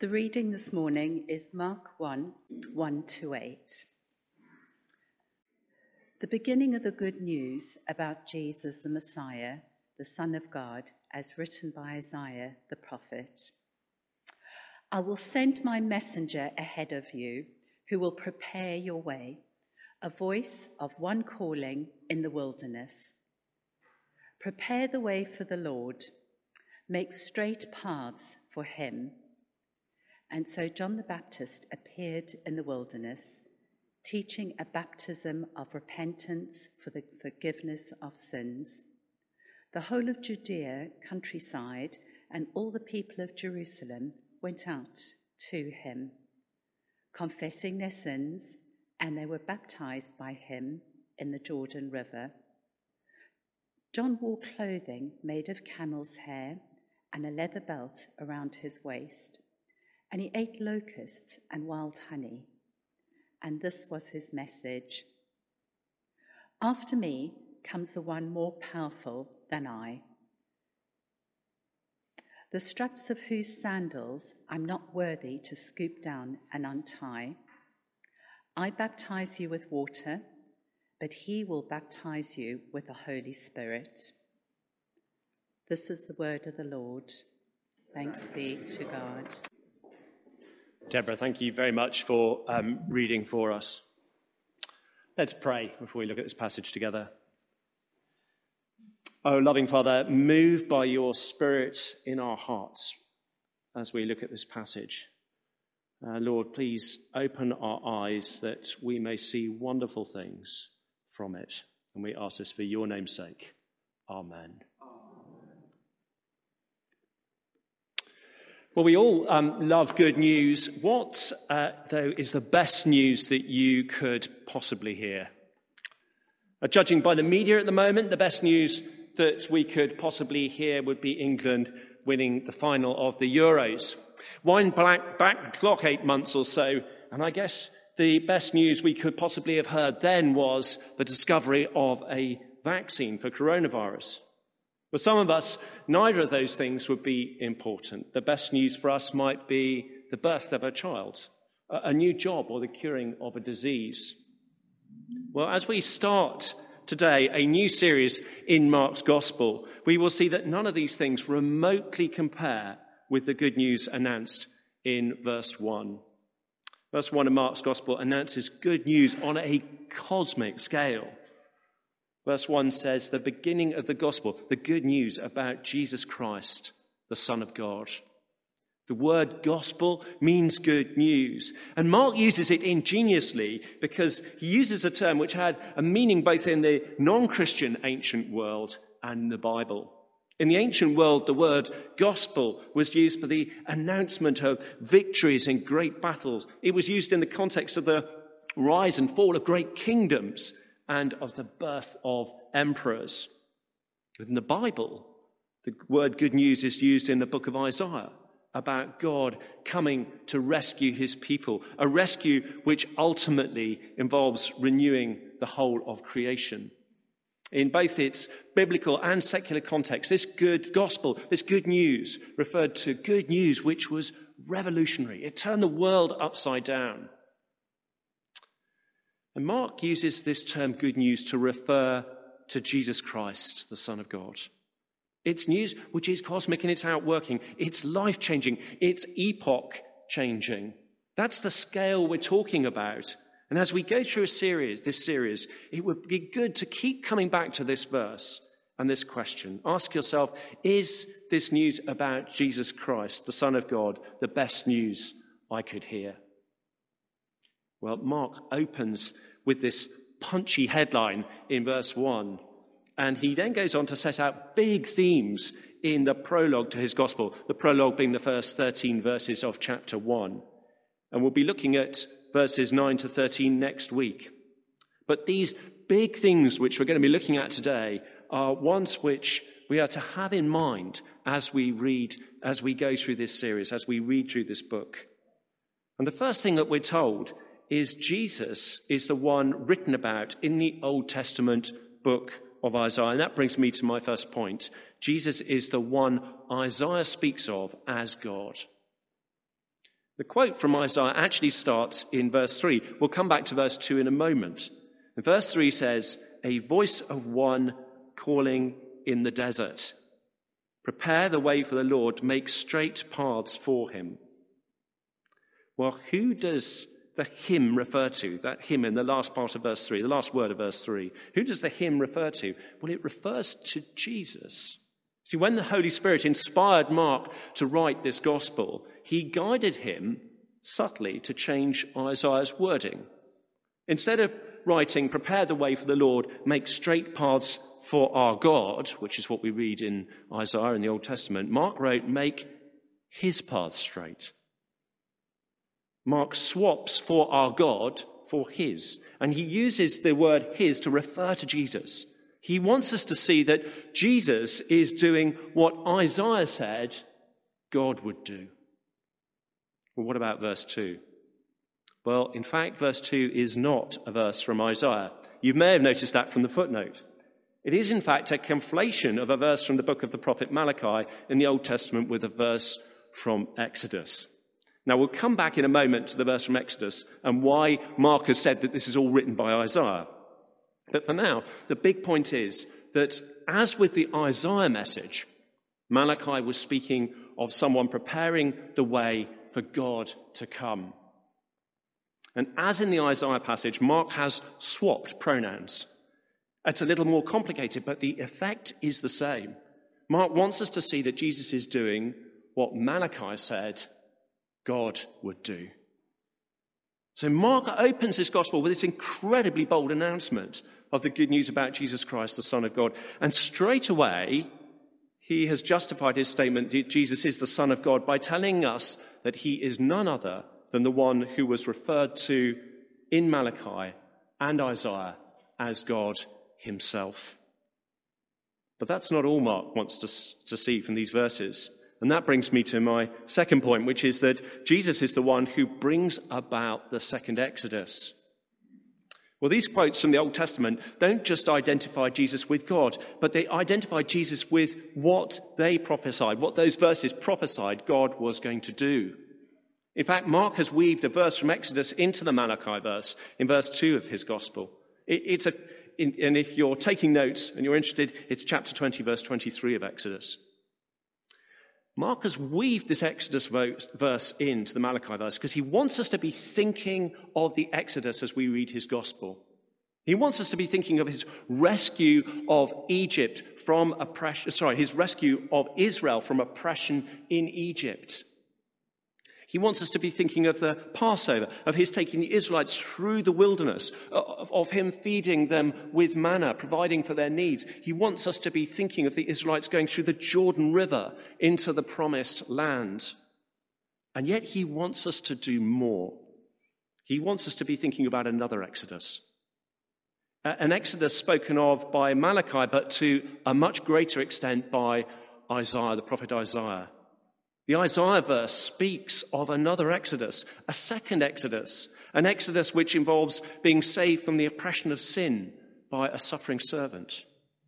The reading this morning is Mark 1:1-8. The beginning of the good news about Jesus the Messiah, the Son of God, as written by Isaiah the prophet. I will send my messenger ahead of you, who will prepare your way, a voice of one calling in the wilderness. Prepare the way for the Lord, make straight paths for him. And so John the Baptist appeared in the wilderness, teaching a baptism of repentance for the forgiveness of sins. The whole of Judea countryside and all the people of Jerusalem went out to him, confessing their sins, and they were baptized by him in the Jordan River. John wore clothing made of camel's hair and a leather belt around his waist, and he ate locusts and wild honey. And this was his message: "After me comes the one more powerful than I, the straps of whose sandals I'm not worthy to scoop down and untie. I baptize you with water, but he will baptize you with the Holy Spirit." This is the word of the Lord. Thanks be to God. Deborah, thank you very much for reading for us. Let's pray before we look at this passage together. Oh, loving Father, move by your Spirit in our hearts as we look at this passage. Lord, please open our eyes that we may see wonderful things from it. And we ask this for your name's sake. Amen. Well, we all love good news. What, though, is the best news that you could possibly hear? Judging by the media at the moment, the best news that we could possibly hear would be England winning the final of the Euros. Wind back the clock 8 months or so, and I guess the best news we could possibly have heard then was the discovery of a vaccine for coronavirus. For some of us, neither of those things would be important. The best news for us might be the birth of a child, a new job, or the curing of a disease. Well, as we start today a new series in Mark's Gospel, we will see that none of these things remotely compare with the good news announced in verse 1. Verse 1 of Mark's Gospel announces good news on a cosmic scale. Verse 1 says, the beginning of the gospel, the good news about Jesus Christ, the Son of God. The word gospel means good news. And Mark uses it ingeniously because he uses a term which had a meaning both in the non-Christian ancient world and the Bible. In the ancient world, the word gospel was used for the announcement of victories in great battles. It was used in the context of the rise and fall of great kingdoms and of the birth of emperors. In the Bible, the word good news is used in the book of Isaiah about God coming to rescue his people, a rescue which ultimately involves renewing the whole of creation. In both its biblical and secular context, this good gospel, this good news, referred to good news which was revolutionary. It turned the world upside down. And Mark uses this term good news to refer to Jesus Christ, the Son of God. It's news which is cosmic in its outworking. It's life-changing. It's epoch-changing. That's the scale we're talking about. And as we go through this series, it would be good to keep coming back to this verse and this question. Ask yourself, is this news about Jesus Christ, the Son of God, the best news I could hear? Well, Mark opens with this punchy headline in verse 1, and he then goes on to set out big themes in the prologue to his gospel, the prologue being the first 13 verses of chapter 1. And we'll be looking at verses 9 to 13 next week. But these big things which we're going to be looking at today are ones which we are to have in mind as we go through this series, as we read through this book. And the first thing that we're told is Jesus is the one written about in the Old Testament book of Isaiah. And that brings me to my first point. Jesus is the one Isaiah speaks of as God. The quote from Isaiah actually starts in verse 3. We'll come back to verse 2 in a moment. And verse 3 says, "A voice of one calling in the desert. Prepare the way for the Lord, make straight paths for him." Well, who does the hymn refer to? That hymn in the last part of verse 3, the last word of verse 3. Who does the hymn refer to? Well, it refers to Jesus. See, when the Holy Spirit inspired Mark to write this gospel, he guided him subtly to change Isaiah's wording. Instead of writing, "Prepare the way for the Lord, make straight paths for our God," which is what we read in Isaiah in the Old Testament, Mark wrote, "Make his path straight." Mark swaps "for our God" for his, and he uses the word his to refer to Jesus. He wants us to see that Jesus is doing what Isaiah said God would do. Well, what about verse 2? Well, in fact, verse 2 is not a verse from Isaiah. You may have noticed that from the footnote. It is, in fact, a conflation of a verse from the book of the prophet Malachi in the Old Testament with a verse from Exodus. Now, we'll come back in a moment to the verse from Exodus and why Mark has said that this is all written by Isaiah. But for now, the big point is that, as with the Isaiah message, Malachi was speaking of someone preparing the way for God to come. And as in the Isaiah passage, Mark has swapped pronouns. It's a little more complicated, but the effect is the same. Mark wants us to see that Jesus is doing what Malachi said God would do. So Mark opens this gospel with this incredibly bold announcement of the good news about Jesus Christ, the Son of God. And straight away, he has justified his statement that Jesus is the Son of God by telling us that he is none other than the one who was referred to in Malachi and Isaiah as God himself. But that's not all Mark wants to see from these verses. And that brings me to my second point, which is that Jesus is the one who brings about the second Exodus. Well, these quotes from the Old Testament don't just identify Jesus with God, but they identify Jesus with what they prophesied, what those verses prophesied God was going to do. In fact, Mark has weaved a verse from Exodus into the Malachi verse in verse 2 of his gospel. And if you're taking notes and you're interested, it's chapter 20, verse 23 of Exodus. Mark has weaved this Exodus verse into the Malachi verse because he wants us to be thinking of the Exodus as we read his gospel. He wants us to be thinking of his rescue of Egypt from oppression, his rescue of Israel from oppression in Egypt. He wants us to be thinking of the Passover, of his taking the Israelites through the wilderness, of him feeding them with manna, providing for their needs. He wants us to be thinking of the Israelites going through the Jordan River into the promised land. And yet he wants us to do more. He wants us to be thinking about another Exodus. An Exodus spoken of by Malachi, but to a much greater extent by Isaiah, the prophet Isaiah. The Isaiah verse speaks of another Exodus, a second Exodus, an Exodus which involves being saved from the oppression of sin by a suffering servant,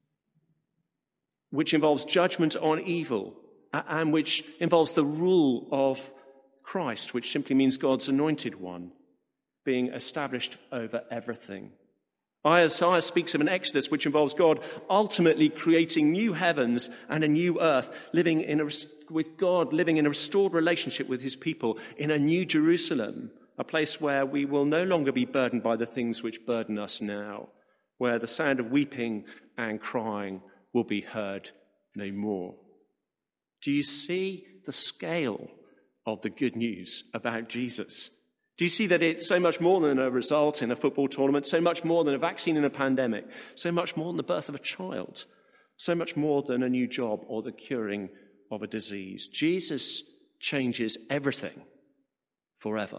which involves judgment on evil, and which involves the rule of Christ, which simply means God's anointed one, being established over everything. Isaiah speaks of an Exodus which involves God ultimately creating new heavens and a new earth, with God living in a restored relationship with his people in a new Jerusalem, a place where we will no longer be burdened by the things which burden us now, where the sound of weeping and crying will be heard no more. Do you see the scale of the good news about Jesus? Do you see that it's so much more than a result in a football tournament, so much more than a vaccine in a pandemic, so much more than the birth of a child, so much more than a new job or the curing of a disease? Jesus changes everything forever.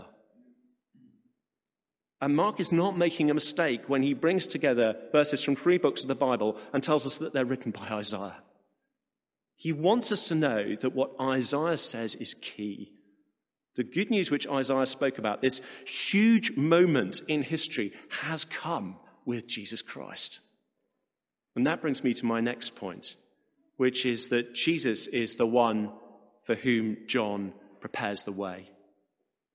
And Mark is not making a mistake when he brings together verses from 3 books of the Bible and tells us that they're written by Isaiah. He wants us to know that what Isaiah says is key. The good news which Isaiah spoke about, this huge moment in history, has come with Jesus Christ. And that brings me to my next point, which is that Jesus is the one for whom John prepares the way.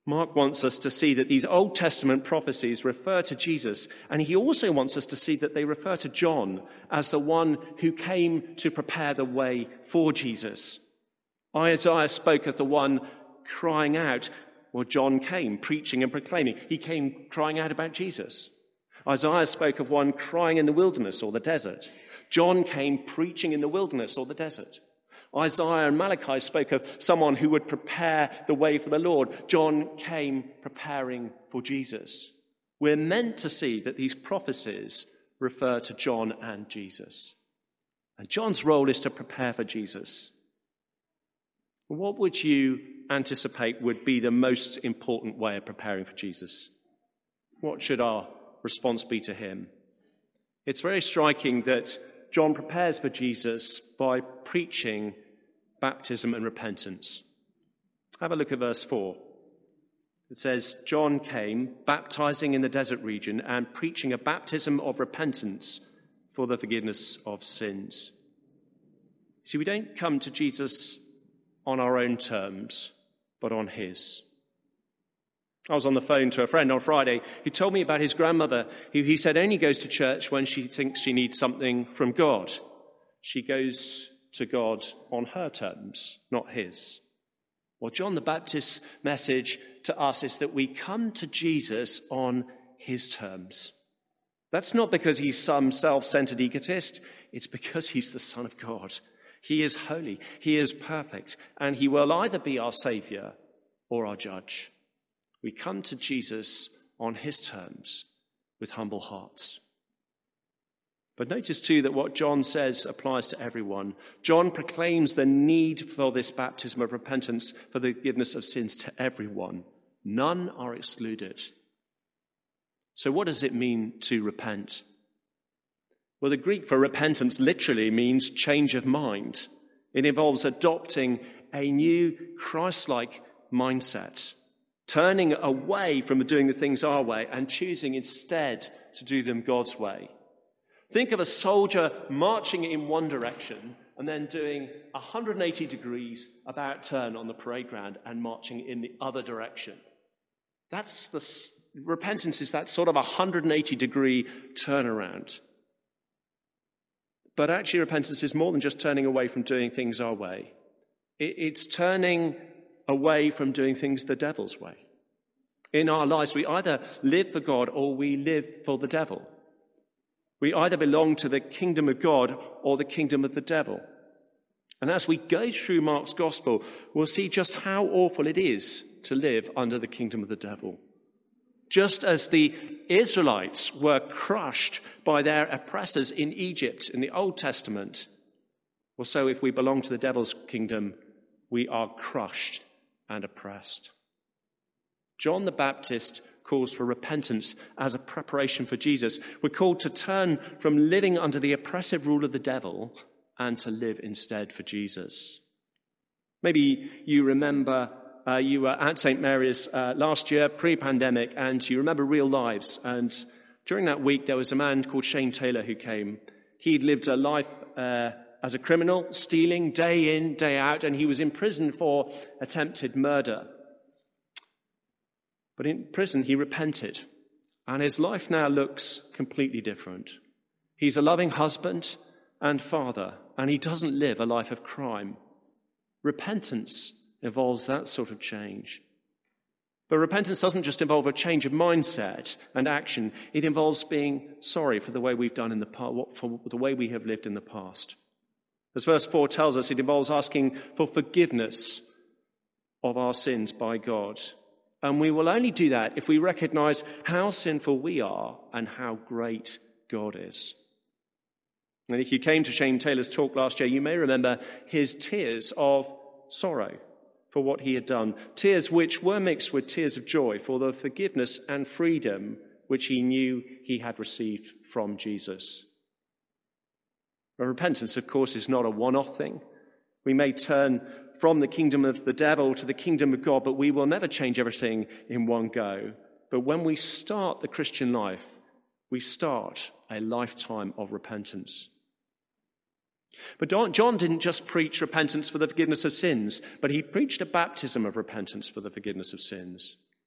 Mark wants us to see that these Old Testament prophecies refer to Jesus, and he also wants us to see that they refer to John as the one who came to prepare the way for Jesus. Isaiah spoke of the one crying out. Well, John came preaching and proclaiming. He came crying out about Jesus. Isaiah spoke of one crying in the wilderness or the desert. John came preaching in the wilderness or the desert. Isaiah and Malachi spoke of someone who would prepare the way for the Lord. John came preparing for Jesus. We're meant to see that these prophecies refer to John and Jesus. And John's role is to prepare for Jesus. What would you anticipate would be the most important way of preparing for Jesus? What should our response be to him? It's very striking that John prepares for Jesus by preaching baptism and repentance. Have a look at verse 4. It says, John came, baptizing in the desert region and preaching a baptism of repentance for the forgiveness of sins. See, we don't come to Jesus on our own terms, but on his. I was on the phone to a friend on Friday who told me about his grandmother, who he said only goes to church when she thinks she needs something from God. She goes to God on her terms, not his. Well, John the Baptist's message to us is that we come to Jesus on his terms. That's not because he's some self-centered egotist. It's because he's the Son of God. He is holy, he is perfect, and he will either be our Saviour or our judge. We come to Jesus on his terms with humble hearts. But notice too that what John says applies to everyone. John proclaims the need for this baptism of repentance for the forgiveness of sins to everyone. None are excluded. So what does it mean to repent? Well, the Greek for repentance literally means change of mind. It involves adopting a new Christ-like mindset, turning away from doing the things our way and choosing instead to do them God's way. Think of a soldier marching in one direction and then doing 180 degrees about turn on the parade ground and marching in the other direction. Repentance is that sort of 180-degree turnaround. But actually, repentance is more than just turning away from doing things our way. It's turning away from doing things the devil's way. In our lives, we either live for God or we live for the devil. We either belong to the kingdom of God or the kingdom of the devil. And as we go through Mark's gospel, we'll see just how awful it is to live under the kingdom of the devil. Just as the Israelites were crushed by their oppressors in Egypt in the Old Testament, well, so if we belong to the devil's kingdom, we are crushed and oppressed. John the Baptist calls for repentance as a preparation for Jesus. We're called to turn from living under the oppressive rule of the devil and to live instead for Jesus. Maybe you remember you were at St. Mary's last year, pre-pandemic, and you remember Real Lives. And during that week, there was a man called Shane Taylor who came. He'd lived a life as a criminal, stealing day in, day out, and he was in prison for attempted murder. But in prison, he repented, and his life now looks completely different. He's a loving husband and father, and he doesn't live a life of crime. Repentance involves that sort of change. But repentance doesn't just involve a change of mindset and action. It involves being sorry for the way we've done in the past, for the way we have lived in the past. As verse 4 tells us, it involves asking for forgiveness of our sins by God. And we will only do that if we recognize how sinful we are and how great God is. And if you came to Shane Taylor's talk last year, you may remember his tears of sorrow for what he had done. Tears which were mixed with tears of joy for the forgiveness and freedom which he knew he had received from Jesus. But repentance, of course, is not a one-off thing. We may turn from the kingdom of the devil to the kingdom of God, but we will never change everything in one go. But when we start the Christian life, we start a lifetime of repentance. But John didn't just preach repentance for the forgiveness of sins, but he preached a baptism of repentance for the forgiveness of sins.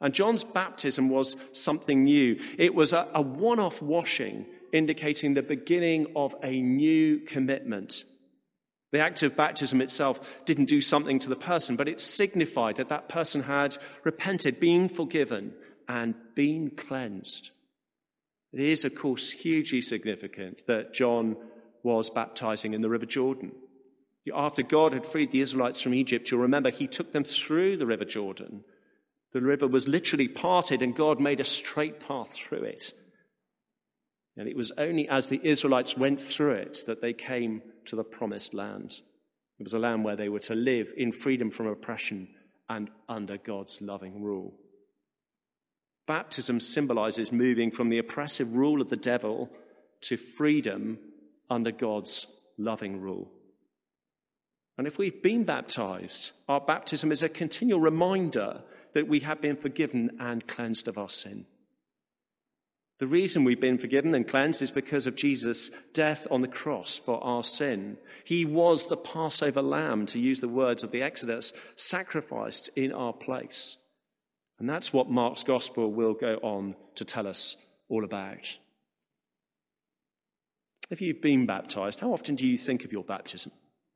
And John's baptism was something new. It was a one-off washing, indicating the beginning of a new commitment. The act of baptism itself didn't do something to the person, but it signified that that person had repented, been forgiven, and been cleansed. It is, of course, hugely significant that John was baptizing in the River Jordan. After God had freed the Israelites from Egypt, you'll remember he took them through the River Jordan. The river was literally parted and God made a straight path through it. And it was only as the Israelites went through it that they came to the promised land. It was a land where they were to live in freedom from oppression and under God's loving rule. Baptism symbolizes moving from the oppressive rule of the devil to freedom under God's loving rule. And if we've been baptized, our baptism is a continual reminder that we have been forgiven and cleansed of our sin. The reason we've been forgiven and cleansed is because of Jesus' death on the cross for our sin. He was the Passover lamb, to use the words of the Exodus, sacrificed in our place. And that's what Mark's gospel will go on to tell us all about. If you've been baptized, how often do you think of your baptism?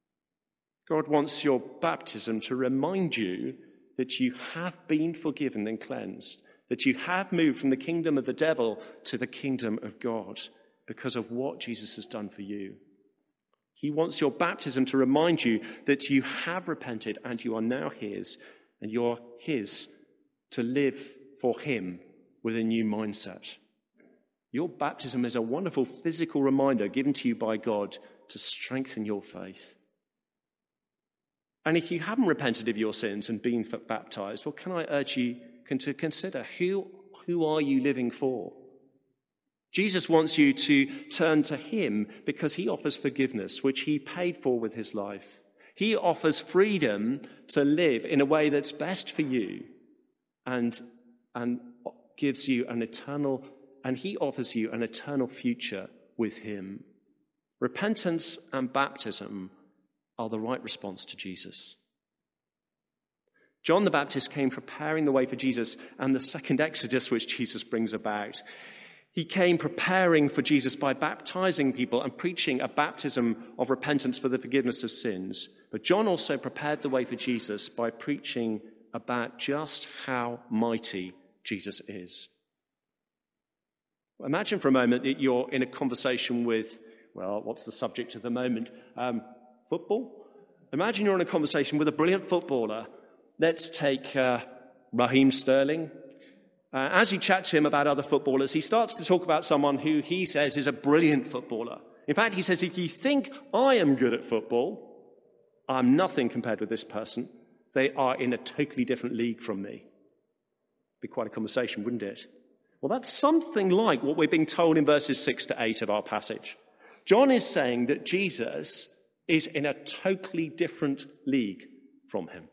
God wants your baptism to remind you that you have been forgiven and cleansed, that you have moved from the kingdom of the devil to the kingdom of God because of what Jesus has done for you. He wants your baptism to remind you that you have repented and you are now his, and you're his to live for him with a new mindset. Your baptism is a wonderful physical reminder given to you by God to strengthen your faith. And if you haven't repented of your sins and been baptized, well, can I urge you to consider who are you living for? Jesus wants you to turn to him because he offers forgiveness, which he paid for with his life. He offers freedom to live in a way that's best for you and gives you an eternal, and he offers you an eternal future with him. Repentance and baptism are the right response to Jesus. John the Baptist came preparing the way for Jesus and the second Exodus which Jesus brings about. He came preparing for Jesus by baptizing people and preaching a baptism of repentance for the forgiveness of sins. But John also prepared the way for Jesus by preaching about just how mighty Jesus is. Imagine for a moment that you're in a conversation with, well, what's the subject of the moment? Football? Imagine you're in a conversation with a brilliant footballer. Let's take Raheem Sterling. As you chat to him about other footballers, he starts to talk about someone who he says is a brilliant footballer. In fact, he says, if you think I am good at football, I'm nothing compared with this person. They are in a totally different league from me. Be quite a conversation, wouldn't it? Well, that's something like what we're being told in verses 6 to 8 of our passage. John is saying that Jesus is in a totally different league from him.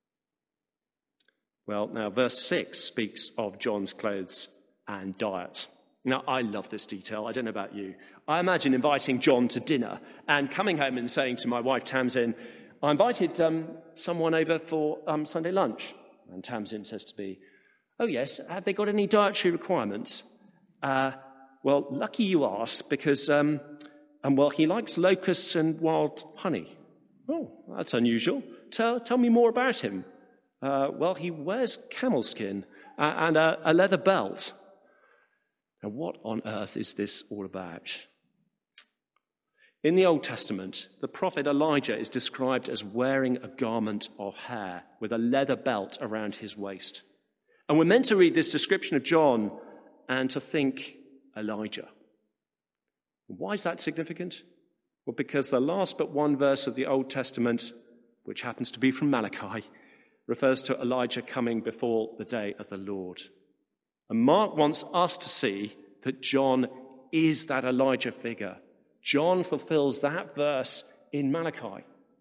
Well, now, verse 6 speaks of John's clothes and diet. Now, I love this detail. I don't know about you. I imagine inviting John to dinner and coming home and saying to my wife, Tamsin, I invited someone over for Sunday lunch. And Tamsin says to me, oh, yes, have they got any dietary requirements? Well, lucky you asked, because, well, he likes locusts and wild honey. Oh, that's unusual. Tell me more about him. Well, he wears camel skin and a leather belt. Now, what on earth is this all about? In the Old Testament, the prophet Elijah is described as wearing a garment of hair with a leather belt around his waist. And we're meant to read this description of John and to think Elijah. Why is that significant? Well, because the last but one verse of the Old Testament, which happens to be from Malachi, refers to Elijah coming before the day of the Lord. And Mark wants us to see that John is that Elijah figure. John fulfills that verse in Malachi.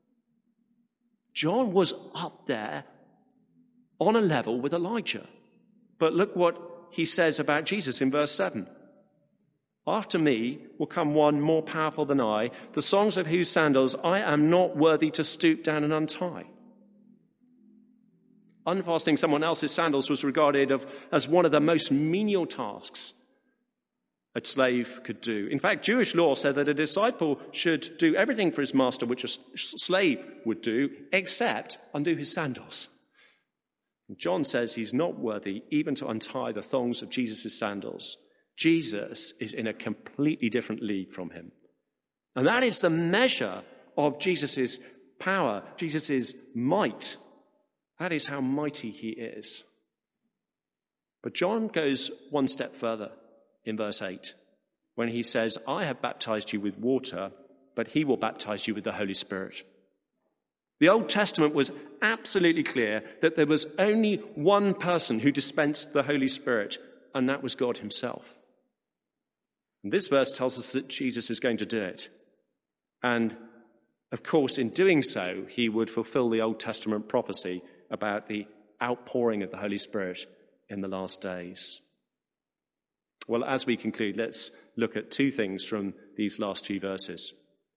John was up there on a level with Elijah. But look what he says about Jesus in verse 7. After me will come one more powerful than I, the songs of whose sandals I am not worthy to stoop down and untie. Unfastening someone else's sandals was regarded as one of the most menial tasks a slave could do. In fact, Jewish law said that a disciple should do everything for his master which a slave would do, except undo his sandals. John says he's not worthy even to untie the thongs of Jesus' sandals. Jesus is in a completely different league from him. And that is the measure of Jesus' power, Jesus' might. That is how mighty he is. But John goes one step further in verse 8, when he says, I have baptized you with water, but he will baptize you with the Holy Spirit. The Old Testament was absolutely clear that there was only one person who dispensed the Holy Spirit, and that was God himself. And this verse tells us that Jesus is going to do it. And, of course, in doing so, he would fulfill the Old Testament prophecy about the outpouring of the Holy Spirit in the last days. Well, as we conclude, let's look at two things from these last few verses.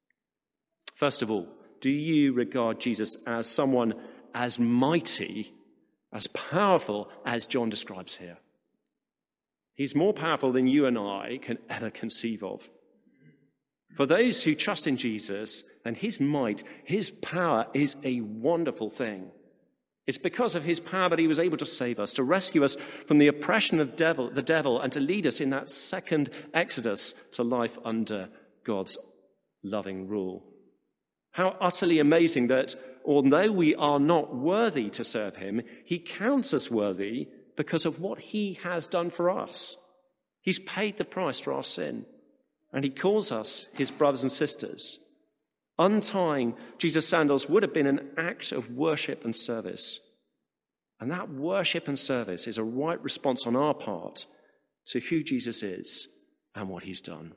First of all, do you regard Jesus as someone as mighty, as powerful as John describes here? He's more powerful than you and I can ever conceive of. For those who trust in Jesus and his might, his power is a wonderful thing. It's because of his power that he was able to save us, to rescue us from the oppression of the devil, and to lead us in that second exodus to life under God's loving rule. How utterly amazing that although we are not worthy to serve him, he counts us worthy because of what he has done for us. He's paid the price for our sin, and he calls us his brothers and sisters. Untying Jesus' sandals would have been an act of worship and service. And that worship and service is a right response on our part to who Jesus is and what he's done.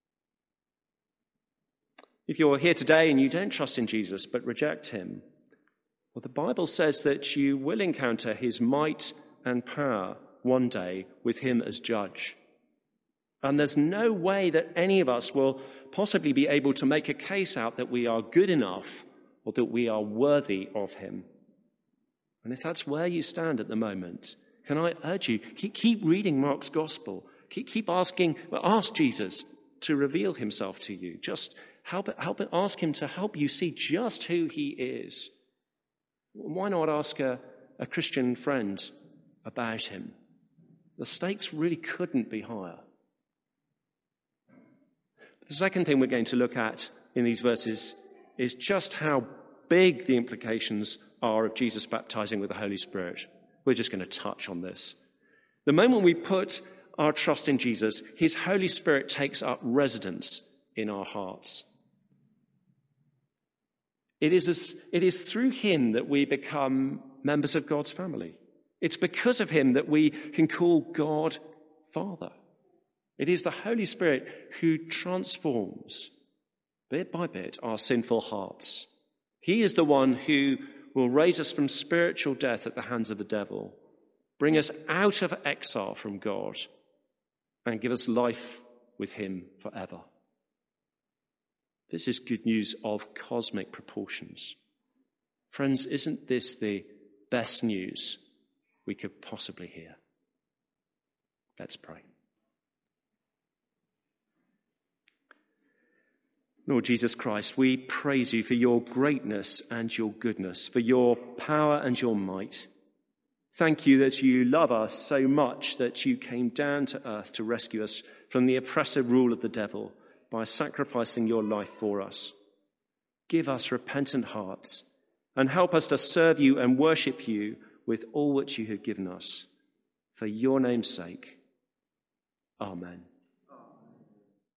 If you're here today and you don't trust in Jesus but reject him, well, the Bible says that you will encounter his might and power one day with him as judge. And there's no way that any of us will possibly be able to make a case out that we are good enough or that we are worthy of him. And if that's where you stand at the moment, can I urge you, keep reading Mark's gospel. Ask Jesus to reveal himself to you. Just ask him to help you see just who he is. Why not ask a Christian friend about him? The stakes really couldn't be higher. The second thing we're going to look at in these verses is just how big the implications are of Jesus baptizing with the Holy Spirit. We're just going to touch on this. The moment we put our trust in Jesus, his Holy Spirit takes up residence in our hearts. It is through him that we become members of God's family. It's because of him that we can call God Father. It is the Holy Spirit who transforms, bit by bit, our sinful hearts. He is the one who will raise us from spiritual death at the hands of the devil, bring us out of exile from God, and give us life with him forever. This is good news of cosmic proportions. Friends, isn't this the best news we could possibly hear? Let's pray. Lord Jesus Christ, we praise you for your greatness and your goodness, for your power and your might. Thank you that you love us so much that you came down to earth to rescue us from the oppressive rule of the devil by sacrificing your life for us. Give us repentant hearts and help us to serve you and worship you with all which you have given us. For your name's sake. Amen.